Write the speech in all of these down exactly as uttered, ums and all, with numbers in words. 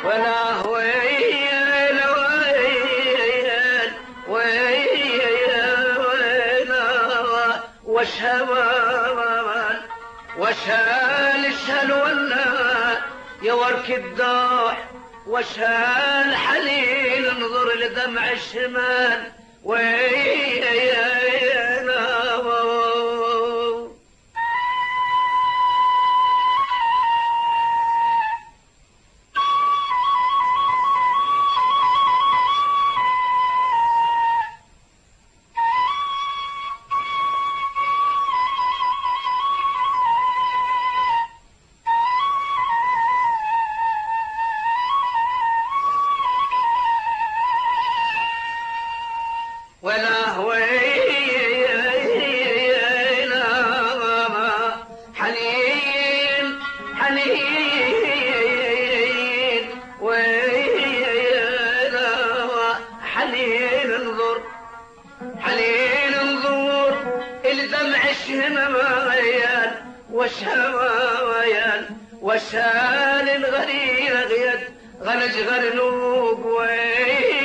ولا ويل ويل ويل وشهوان وشال الشهل ولا يورك الدوح وشال حنين انظر لدمع الشمال ويل ولا ويل حنين حنين ويل حنين انظر حنين انظر الدمع الشمايان والشوايان وشال الغرير غيد غلج غرنوب ويل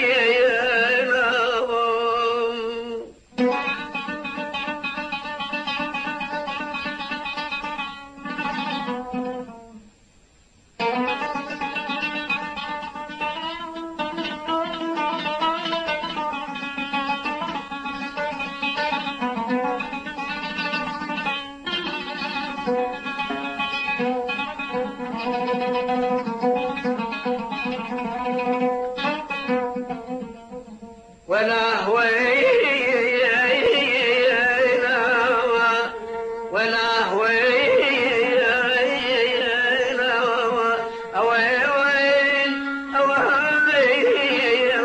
ولا ويل ولا ويل أويل أويل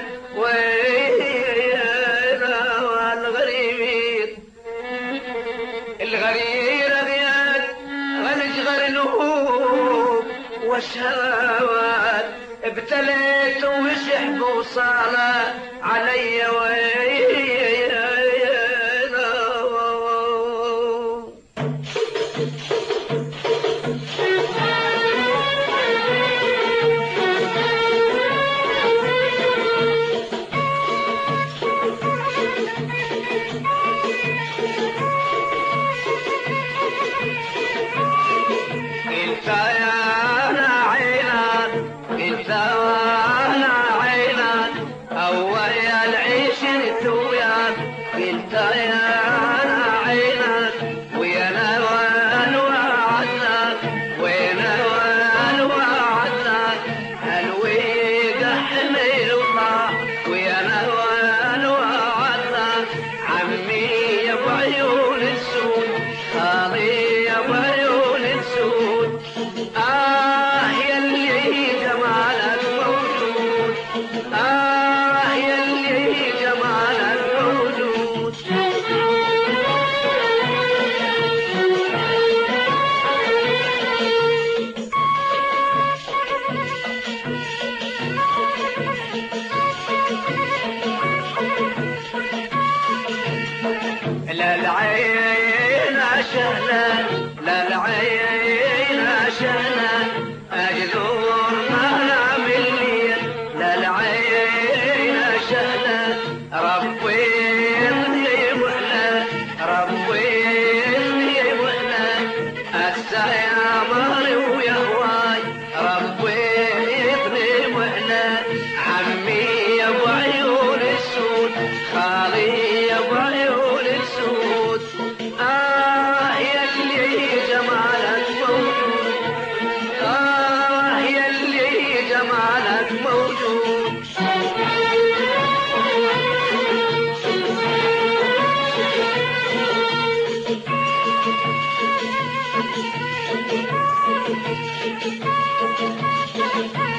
ويل الغريب الغرير غياد غلج غرنوب والشهوات ابتليت وسحب وصالة علي ويل انت يا انا عينك انت وانا عينك اول العيش انت وياك انت يا انا عينك ويا نوال وعدك ويا نوال وعدك هالويق حمل وطاح ويا نوال وعدك عمي يا بعيون السود خالي يا بعيون السود آه يلي جمالك موجود آه يلي جمالك موجود لا العين شهلا لا العين شهلا أجذور ما مني لا العين شهلا ربيتني محلى ربيتني محلى السيامر ويا هواي ربيتني محلى عمي يا بعيون السود خالي يا بعيون السود آه يلي جمالك موجود آه يلي جمالك موجود Thank you.